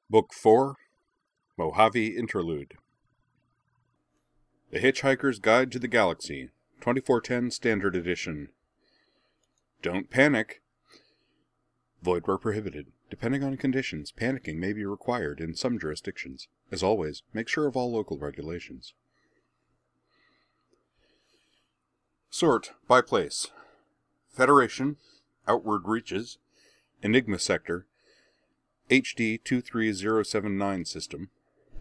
Book 4, Mojave Interlude. The Hitchhiker's Guide to the Galaxy, 2410 Standard Edition. Don't panic. Void where prohibited. Depending on conditions, panicking may be required in some jurisdictions. As always, make sure of all local regulations. Sort by place. Federation, Outward Reaches, Enigma Sector, HD 23079 System.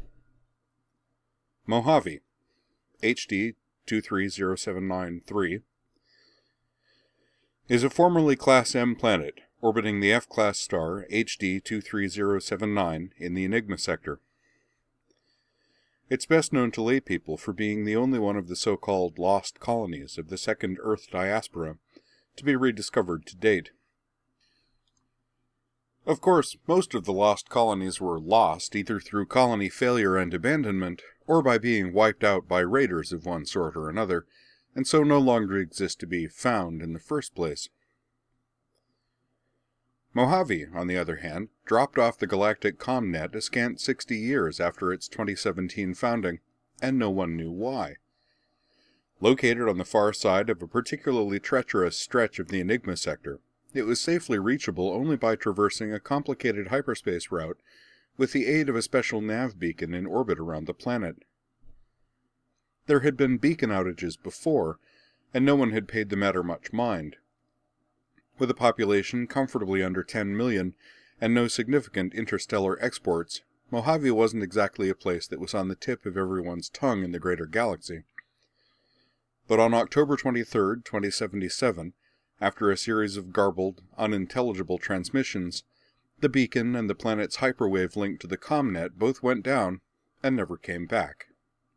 Mojave, HD 230793, is a formerly Class M planet orbiting the F-class star HD 23079 in the Enigma Sector. It's best known to laypeople for being the only one of the so-called lost colonies of the second Earth diaspora to be rediscovered to date. Of course, most of the lost colonies were lost either through colony failure and abandonment, or by being wiped out by raiders of one sort or another, and so no longer exist to be found in the first place. Mojave, on the other hand, dropped off the galactic ComNet a scant 60 years after its 2017 founding, and no one knew why. Located on the far side of a particularly treacherous stretch of the Enigma Sector, it was safely reachable only by traversing a complicated hyperspace route with the aid of a special nav beacon in orbit around the planet. There had been beacon outages before, and no one had paid the matter much mind. With a population comfortably under 10 million and no significant interstellar exports, Mojave wasn't exactly a place that was on the tip of everyone's tongue in the greater galaxy. But on October 23, 2077, after a series of garbled, unintelligible transmissions, the beacon and the planet's hyperwave link to the ComNet both went down and never came back.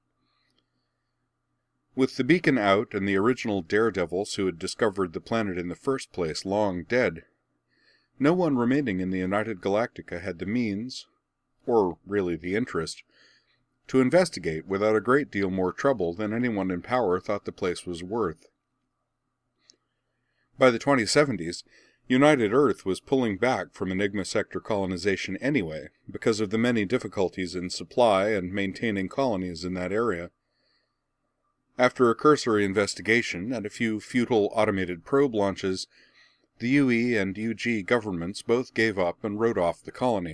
With the beacon out and the original daredevils who had discovered the planet in the first place long dead, no one remaining in the United Galactica had the means, or really the interest, to investigate without a great deal more trouble than anyone in power thought the place was worth. By the 2070s, United Earth was pulling back from Enigma Sector colonization anyway, because of the many difficulties in supply and maintaining colonies in that area. After a cursory investigation and a few futile automated probe launches, the UE and UG governments both gave up and wrote off the colony.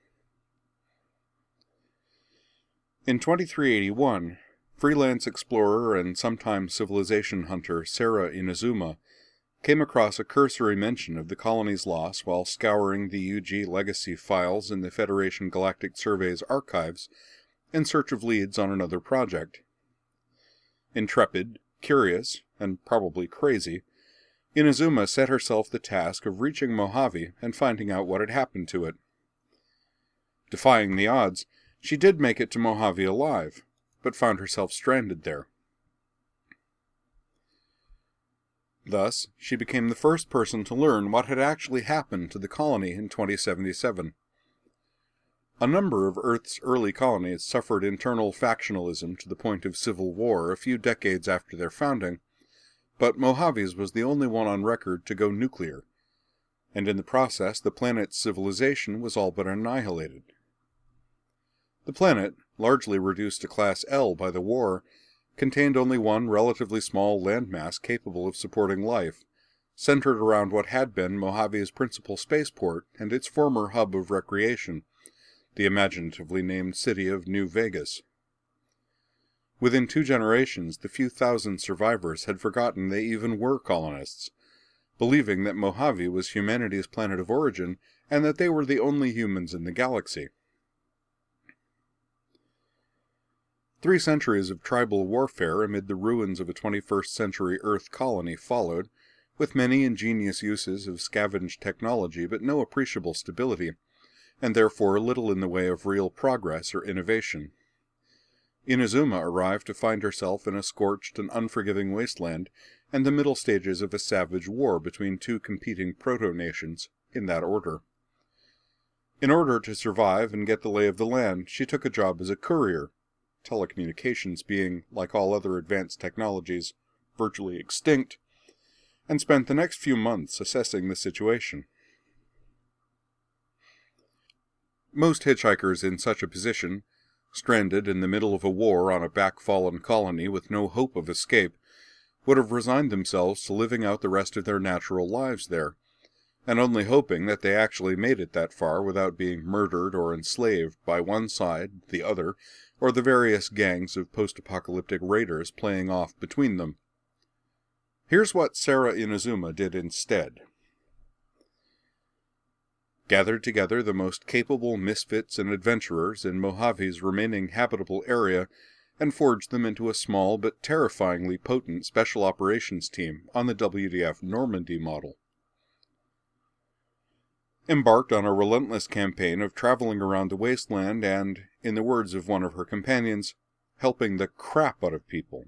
In 2381, freelance explorer and sometime civilization hunter Sarah Inazuma came across a cursory mention of the colony's loss while scouring the UG legacy files in the Federation Galactic Survey's archives in search of leads on another project. Intrepid, curious, and probably crazy, Inazuma set herself the task of reaching Mojave and finding out what had happened to it. Defying the odds, she did make it to Mojave alive, but found herself stranded there. Thus, she became the first person to learn what had actually happened to the colony in 2077. A number of Earth's early colonies suffered internal factionalism to the point of civil war a few decades after their founding, but Mojave's was the only one on record to go nuclear, and in the process the planet's civilization was all but annihilated. The planet, largely reduced to Class L by the war, contained only one relatively small landmass capable of supporting life, centered around what had been Mojave's principal spaceport and its former hub of recreation, the imaginatively named city of New Vegas. Within 2 generations, the few thousand survivors had forgotten they even were colonists, believing that Mojave was humanity's planet of origin and that they were the only humans in the galaxy. 3 centuries of tribal warfare amid the ruins of a 21st century Earth colony followed, with many ingenious uses of scavenged technology but no appreciable stability, and therefore little in the way of real progress or innovation. Inazuma arrived to find herself in a scorched and unforgiving wasteland and the middle stages of a savage war between 2 competing proto-nations, in that order. In order to survive and get the lay of the land, she took a job as a courier, telecommunications being, like all other advanced technologies, virtually extinct, and spent the next few months assessing the situation. Most hitchhikers in such a position, stranded in the middle of a war on a backfallen colony with no hope of escape, would have resigned themselves to living out the rest of their natural lives there, and only hoping that they actually made it that far without being murdered or enslaved by one side, the other, or the various gangs of post-apocalyptic raiders playing off between them. Here's what Sarah Inazuma did instead. Gathered together the most capable misfits and adventurers in Mojave's remaining habitable area and forged them into a small but terrifyingly potent special operations team on the WDF Normandy model. Embarked on a relentless campaign of traveling around the wasteland and, in the words of one of her companions, helping the crap out of people.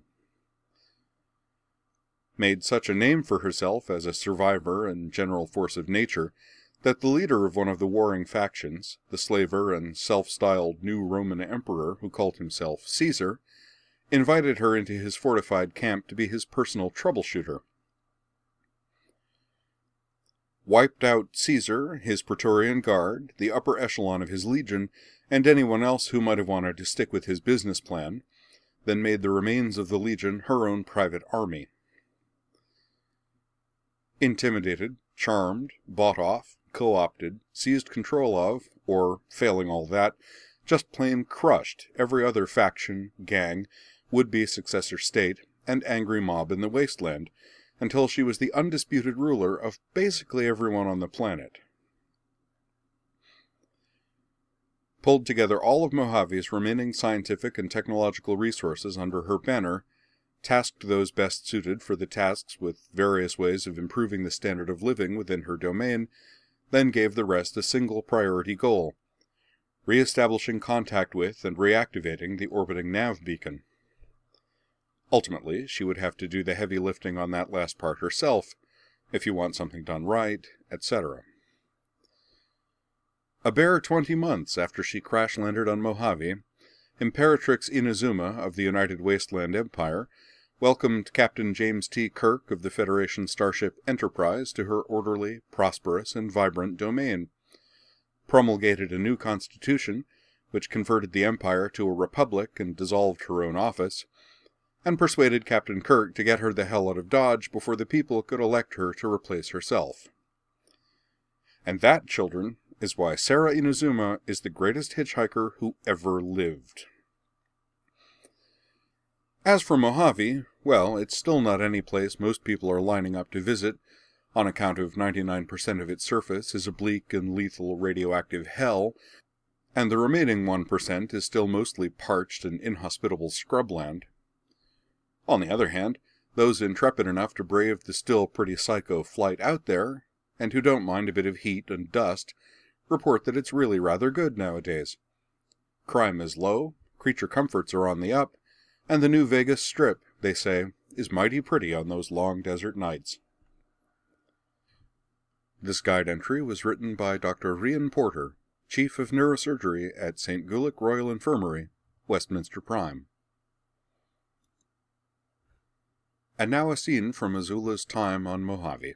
Made such a name for herself as a survivor and general force of nature that the leader of one of the warring factions, the slaver and self-styled new Roman emperor who called himself Caesar, invited her into his fortified camp to be his personal troubleshooter. Wiped out Caesar, his Praetorian Guard, the upper echelon of his legion, and anyone else who might have wanted to stick with his business plan, then made the remains of the legion her own private army. Intimidated, charmed, bought off, co-opted, seized control of, or, failing all that, just plain crushed every other faction, gang, would-be successor state, and angry mob in the wasteland, until she was the undisputed ruler of basically everyone on the planet. Pulled together all of Mojave's remaining scientific and technological resources under her banner, tasked those best suited for the tasks with various ways of improving the standard of living within her domain, then gave the rest a single priority goal: re-establishing contact with and reactivating the orbiting nav beacon. Ultimately, she would have to do the heavy lifting on that last part herself, if you want something done right, etc. A bare 20 months after she crash-landed on Mojave, Imperatrix Inazuma of the United Wasteland Empire welcomed Captain James T. Kirk of the Federation starship Enterprise to her orderly, prosperous, and vibrant domain, promulgated a new constitution, which converted the Empire to a republic and dissolved her own office, and persuaded Captain Kirk to get her the hell out of Dodge before the people could elect her to replace herself. And that, children, is why Sarah Inazuma is the greatest hitchhiker who ever lived. As for Mojave, well, it's still not any place most people are lining up to visit, on account of 99% of its surface is a bleak and lethal radioactive hell, and the remaining 1% is still mostly parched and inhospitable scrubland. On the other hand, those intrepid enough to brave the still pretty psycho flight out there, and who don't mind a bit of heat and dust, report that it's really rather good nowadays. Crime is low, creature comforts are on the up, and the new Vegas Strip, they say, is mighty pretty on those long desert nights. This guide entry was written by Dr. Rian Porter, Chief of Neurosurgery at St. Gulick Royal Infirmary, Westminster Prime. And now a scene from Azula's time on Mojave.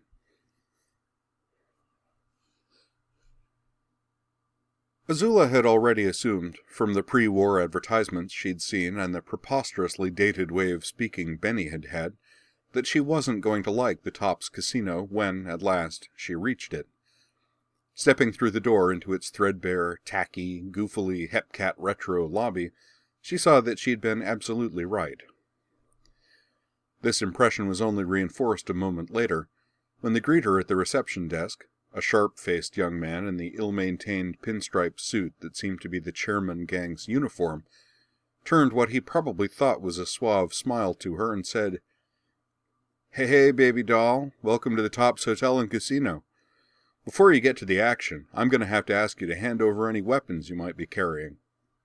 Azula had already assumed, from the pre-war advertisements she'd seen and the preposterously dated way of speaking Benny had had, that she wasn't going to like the Tops Casino when, at last, she reached it. Stepping through the door into its threadbare, tacky, goofily Hepcat retro lobby, she saw that she'd been absolutely right. This impression was only reinforced a moment later, when the greeter at the reception desk, a sharp-faced young man in the ill-maintained pinstripe suit that seemed to be the chairman gang's uniform, turned what he probably thought was a suave smile to her and said, "Hey, baby doll, welcome to the Tops Hotel and Casino. Before you get to the action, I'm going to have to ask you to hand over any weapons you might be carrying."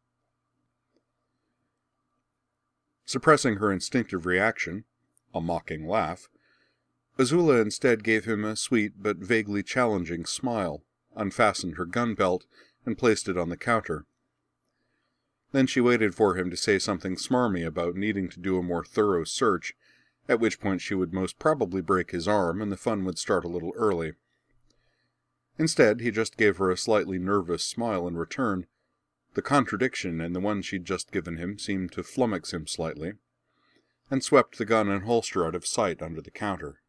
Suppressing her instinctive reaction, a mocking laugh, Azula instead gave him a sweet but vaguely challenging smile, unfastened her gun belt, and placed it on the counter. Then she waited for him to say something smarmy about needing to do a more thorough search, at which point she would most probably break his arm and the fun would start a little early. Instead, he just gave her a slightly nervous smile in return. The contradiction in the one she'd just given him seemed to flummox him slightly, and swept the gun and holster out of sight under the counter.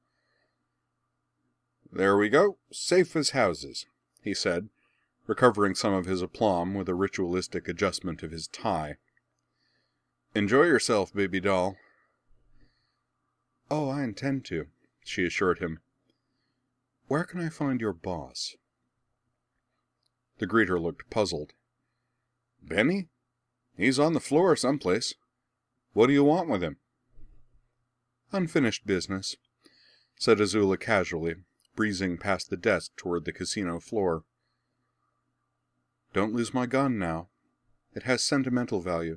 "There we go, safe as houses," he said, recovering some of his aplomb with a ritualistic adjustment of his tie. "Enjoy yourself, baby doll." "Oh, I intend to," she assured him. "Where can I find your boss?" The greeter looked puzzled. "Benny? He's on the floor someplace. What do you want with him?" "Unfinished business," said Azula casually, breezing past the desk toward the casino floor. "Don't lose my gun now. It has sentimental value."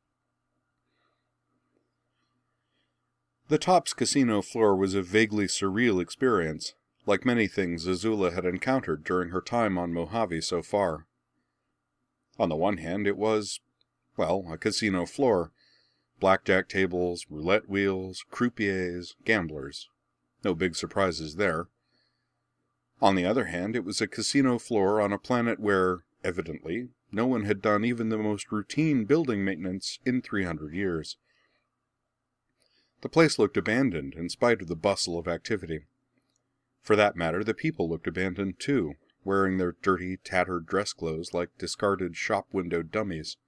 The Topps casino floor was a vaguely surreal experience, like many things Azula had encountered during her time on Mojave so far. On the one hand, it was, well, a casino floor. Blackjack tables, roulette wheels, croupiers, gamblers. No big surprises there. On the other hand, it was a casino floor on a planet where, evidently, no one had done even the most routine building maintenance in 300 years. The place looked abandoned in spite of the bustle of activity. For that matter, the people looked abandoned too, wearing their dirty, tattered dress clothes like discarded shop-window dummies.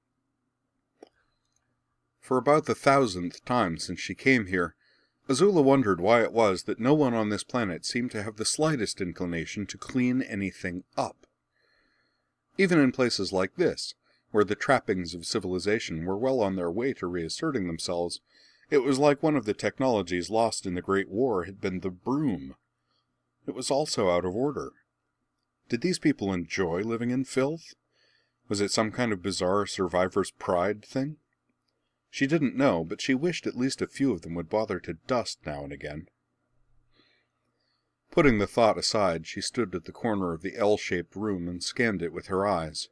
For about the 1,000th time since she came here, Azula wondered why it was that no one on this planet seemed to have the slightest inclination to clean anything up. Even in places like this, where the trappings of civilization were well on their way to reasserting themselves, it was like one of the technologies lost in the Great War had been the broom. It was also out of order. Did these people enjoy living in filth? Was it some kind of bizarre survivor's pride thing? She didn't know, but she wished at least a few of them would bother to dust now and again. Putting the thought aside, she stood at the corner of the L-shaped room and scanned it with her eyes.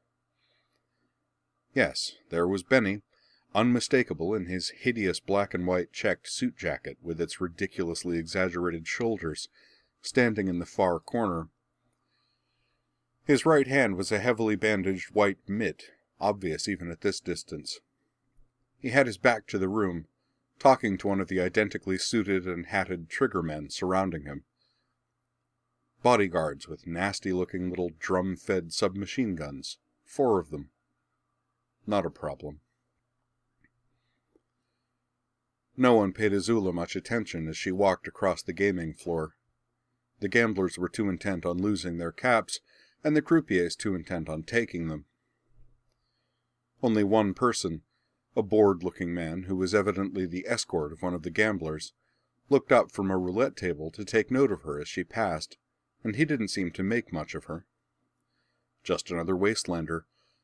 Yes, there was Benny, unmistakable in his hideous black and white checked suit jacket with its ridiculously exaggerated shoulders, standing in the far corner. His right hand was a heavily bandaged white mitt, obvious even at this distance. He had his back to the room, talking to one of the identically suited and hatted triggermen surrounding him. Bodyguards with nasty-looking little drum-fed submachine guns. 4 of them. Not a problem. No one paid Azula much attention as she walked across the gaming floor. The gamblers were too intent on losing their caps, and the croupiers too intent on taking them. Only one person, a bored-looking man who was evidently the escort of one of the gamblers, looked up from a roulette table to take note of her as she passed, and he didn't seem to make much of her. Just another wastelander.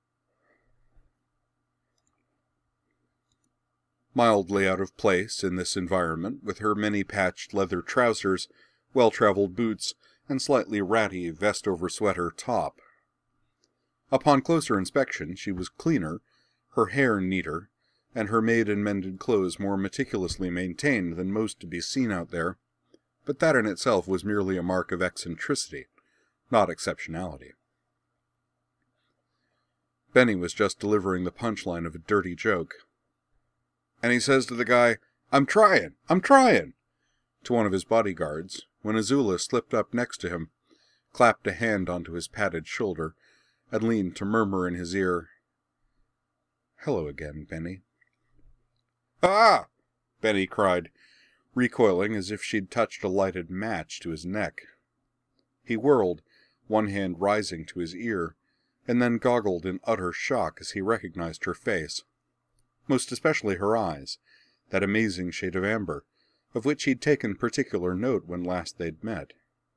Mildly out of place in this environment, with her many-patched leather trousers, well-traveled boots, and slightly ratty vest-over-sweater top. Upon closer inspection, she was cleaner, her hair neater, and her made and mended clothes more meticulously maintained than most to be seen out there, but that in itself was merely a mark of eccentricity, not exceptionality. Benny was just delivering the punchline of a dirty joke. And he says to the guy, I'm trying, to one of his bodyguards, when Azula slipped up next to him, clapped a hand onto his padded shoulder, and leaned to murmur in his ear, Hello again, Benny. Ah! Benny cried, recoiling as if she'd touched a lighted match to his neck. He whirled, one hand rising to his ear, and then goggled in utter shock as he recognized her face. Most especially her eyes, that amazing shade of amber, of which he'd taken particular note when last they'd met.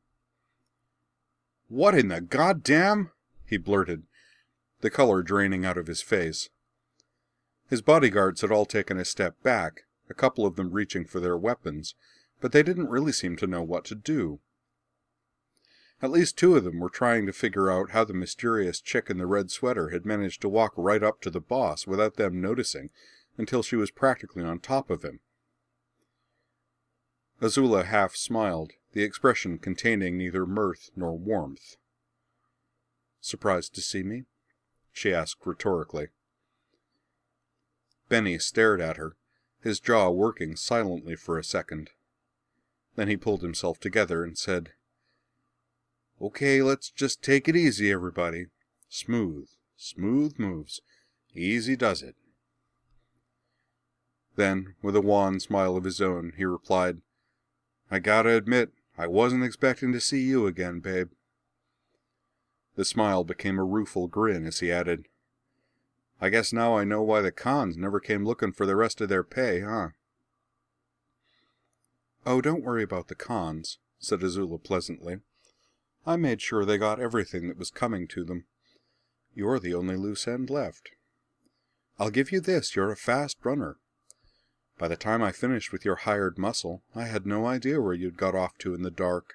What in the goddamn? He blurted, the color draining out of his face. His bodyguards had all taken a step back, a couple of them reaching for their weapons, but they didn't really seem to know what to do. At least 2 of them were trying to figure out how the mysterious chick in the red sweater had managed to walk right up to the boss without them noticing until she was practically on top of him. Azula half smiled, the expression containing neither mirth nor warmth. "Surprised to see me?" she asked rhetorically. Benny stared at her, his jaw working silently for a second. Then he pulled himself together and said, "Okay, let's just take it easy, everybody. Smooth moves. Easy does it." Then, with a wan smile of his own, he replied, "I gotta admit, I wasn't expecting to see you again, babe." The smile became a rueful grin as he added, "I guess now I know why the Khans never came looking for the rest of their pay, huh?" "Oh, don't worry about the Khans," said Azula pleasantly. "I made sure they got everything that was coming to them. You're the only loose end left. I'll give you this, you're a fast runner. By the time I finished with your hired muscle, I had no idea where you'd got off to in the dark."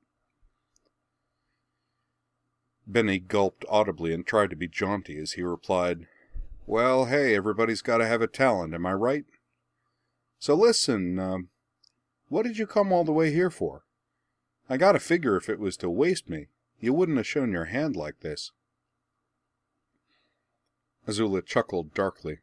Benny gulped audibly and tried to be jaunty as he replied, "Well, hey, everybody's got to have a talent, am I right? So listen, what did you come all the way here for? I gotta figure if it was to waste me, you wouldn't have shown your hand like this." Azula chuckled darkly.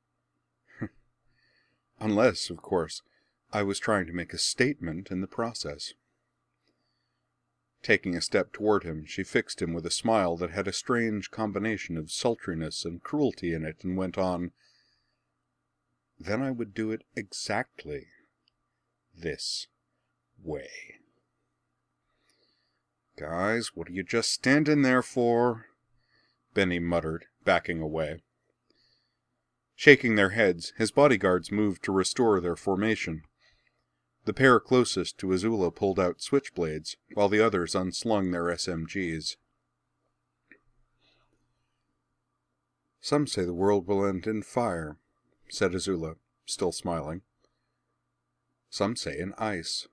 "Unless, of course, I was trying to make a statement in the process." Taking a step toward him, she fixed him with a smile that had a strange combination of sultriness and cruelty in it, and went on, "Then I would do it exactly this way." "Guys, what are you just standing there for?" Benny muttered, backing away. Shaking their heads, his bodyguards moved to restore their formation. The pair closest to Azula pulled out switchblades, while the others unslung their SMGs. "Some say the world will end in fire," said Azula, still smiling. "Some say in ice."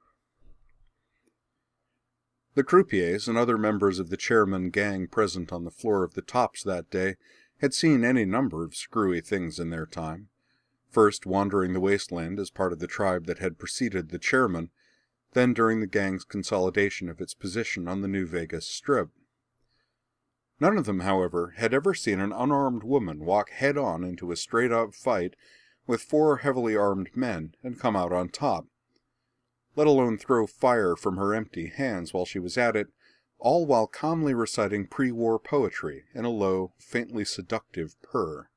The croupiers and other members of the chairman gang present on the floor of the Tops that day had seen any number of screwy things in their time, first wandering the wasteland as part of the tribe that had preceded the chairman, then during the gang's consolidation of its position on the New Vegas Strip. None of them, however, had ever seen an unarmed woman walk head-on into a straight-up fight with 4 heavily armed men and come out on top, let alone throw fire from her empty hands while she was at it, all while calmly reciting pre-war poetry in a low, faintly seductive purr.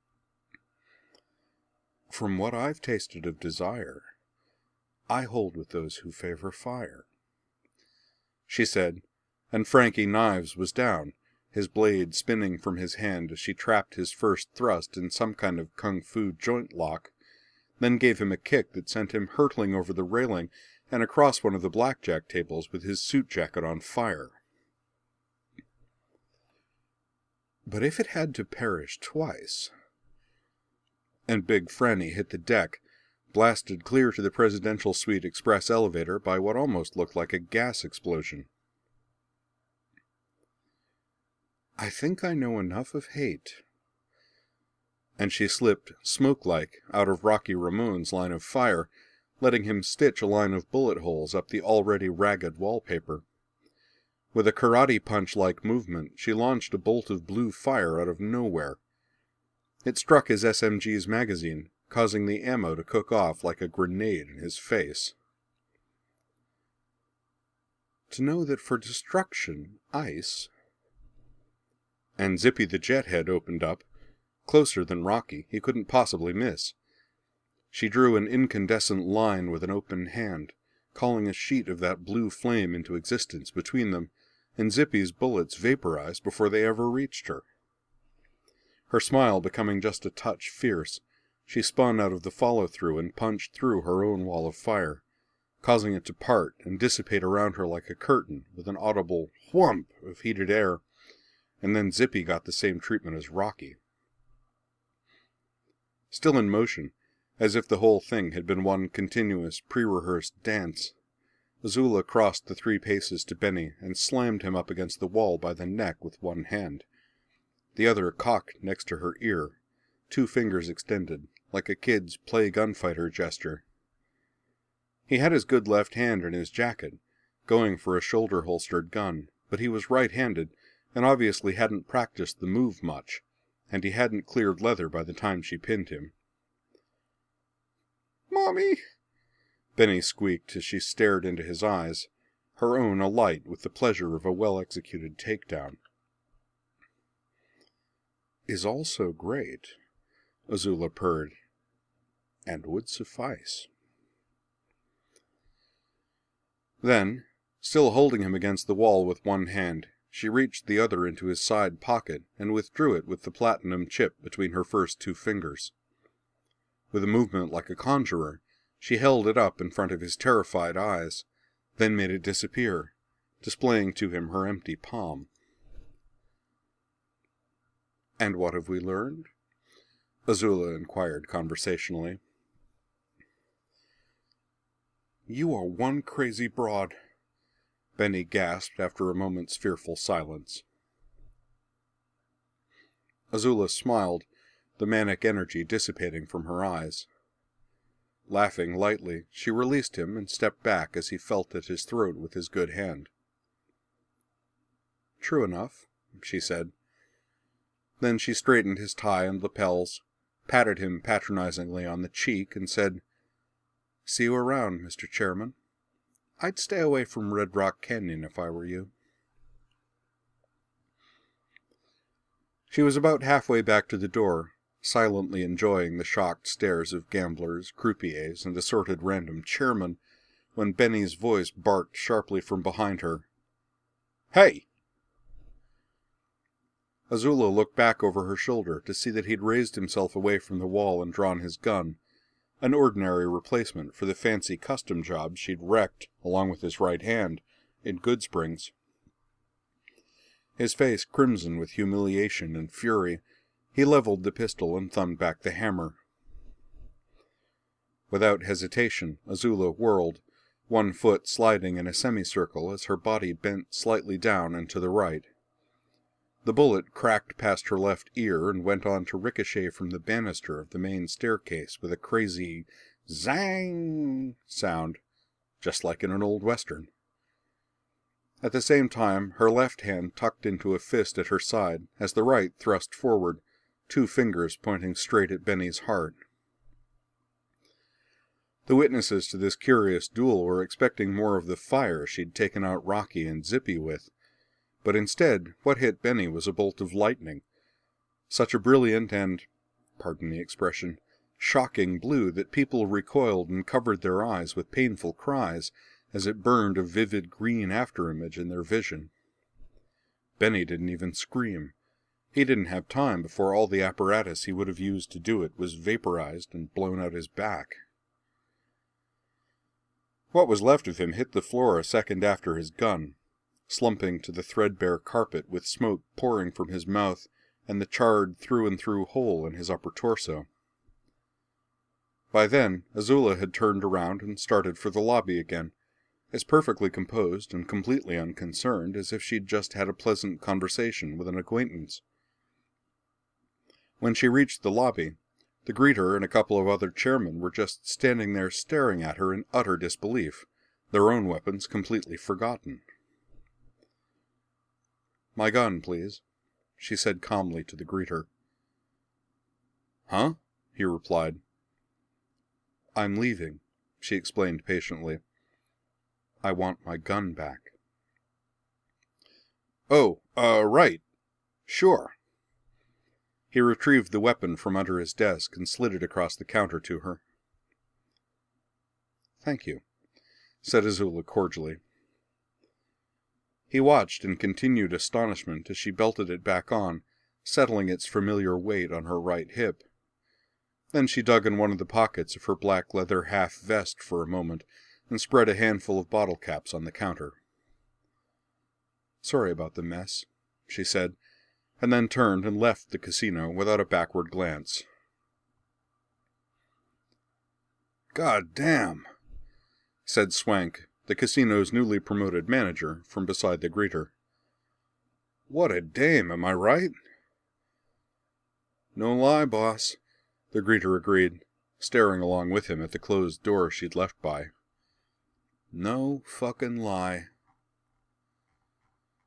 "From what I've tasted of desire, I hold with those who favor fire," she said, and Frankie Knives was down, his blade spinning from his hand as she trapped his first thrust in some kind of kung fu joint lock, then gave him a kick that sent him hurtling over the railing and across one of the blackjack tables with his suit jacket on fire. But if it had to perish twice... And Big Franny hit the deck, blasted clear to the presidential suite express elevator by what almost looked like a gas explosion. "I think I know enough of hate." And she slipped, smoke-like, out of Rocky Ramon's line of fire, letting him stitch a line of bullet holes up the already ragged wallpaper. With a karate punch-like movement, she launched a bolt of blue fire out of nowhere. It struck his SMG's magazine, causing the ammo to cook off like a grenade in his face. "To know that for destruction, ice..." And Zippy the Jethead opened up, closer than Rocky, he couldn't possibly miss. She drew an incandescent line with an open hand, calling a sheet of that blue flame into existence between them, and Zippy's bullets vaporized before they ever reached her. Her smile becoming just a touch fierce, she spun out of the follow-through and punched through her own wall of fire, causing it to part and dissipate around her like a curtain with an audible whump of heated air, and then Zippy got the same treatment as Rocky. Still in motion, as if the whole thing had been one continuous, pre-rehearsed dance, Azula crossed the 3 paces to Benny and slammed him up against the wall by the neck with one hand, the other cocked next to her ear, 2 fingers extended, like a kid's play gunfighter gesture. He had his good left hand in his jacket, going for a shoulder-holstered gun, but he was right-handed and obviously hadn't practiced the move much, and he hadn't cleared leather by the time she pinned him. "Mommy!" Benny squeaked as she stared into his eyes, her own alight with the pleasure of a well-executed takedown. "Is also great," Azula purred, "and would suffice." Then, still holding him against the wall with one hand, she reached the other into his side pocket and withdrew it with the platinum chip between her first two fingers. With a movement like a conjurer, she held it up in front of his terrified eyes, then made it disappear, displaying to him her empty palm. "And what have we learned?" Azula inquired conversationally. "You are one crazy broad," Benny gasped after a moment's fearful silence. Azula smiled, the manic energy dissipating from her eyes. Laughing lightly, she released him and stepped back as he felt at his throat with his good hand. "True enough," she said. Then she straightened his tie and lapels, patted him patronizingly on the cheek, and said, "See you around, Mr. Chairman. I'd stay away from Red Rock Canyon if I were you." She was about halfway back to the door, silently enjoying the shocked stares of gamblers, croupiers, and assorted random chairmen, when Benny's voice barked sharply from behind her. "Hey!" Azula looked back over her shoulder to see that he'd raised himself away from the wall and drawn his gun, an ordinary replacement for the fancy custom job she'd wrecked, along with his right hand, in Goodsprings. His face crimson with humiliation and fury, he leveled the pistol and thumbed back the hammer. Without hesitation, Azula whirled, one foot sliding in a semicircle as her body bent slightly down and to the right. The bullet cracked past her left ear and went on to ricochet from the banister of the main staircase with a crazy zang sound, just like in an old western. At the same time, her left hand tucked into a fist at her side as the right thrust forward, two fingers pointing straight at Benny's heart. The witnesses to this curious duel were expecting more of the fire she'd taken out Rocky and Zippy with, but instead, what hit Benny was a bolt of lightning, such a brilliant and, pardon the expression, shocking blue that people recoiled and covered their eyes with painful cries as it burned a vivid green afterimage in their vision. Benny didn't even scream. He didn't have time before all the apparatus he would have used to do it was vaporized and blown out his back. What was left of him hit the floor a second after his gun, slumping to the threadbare carpet with smoke pouring from his mouth and the charred through-and-through hole in his upper torso. By then, Azula had turned around and started for the lobby again, as perfectly composed and completely unconcerned as if she'd just had a pleasant conversation with an acquaintance. When she reached the lobby, the greeter and a couple of other chairmen were just standing there staring at her in utter disbelief, their own weapons completely forgotten. "My gun, please," she said calmly to the greeter. "Huh?" he replied. "I'm leaving," she explained patiently. "I want my gun back." "Oh, right. Sure." He retrieved the weapon from under his desk and slid it across the counter to her. "Thank you," said Azula cordially. He watched in continued astonishment as she belted it back on, settling its familiar weight on her right hip. Then she dug in one of the pockets of her black leather half-vest for a moment and spread a handful of bottle caps on the counter. "Sorry about the mess," she said, and then turned and left the casino without a backward glance. "God damn," said Swank, the casino's newly promoted manager, from beside the greeter. "What a dame, am I right?" "No lie, boss," the greeter agreed, staring along with him at the closed door she'd left by. "No fucking lie."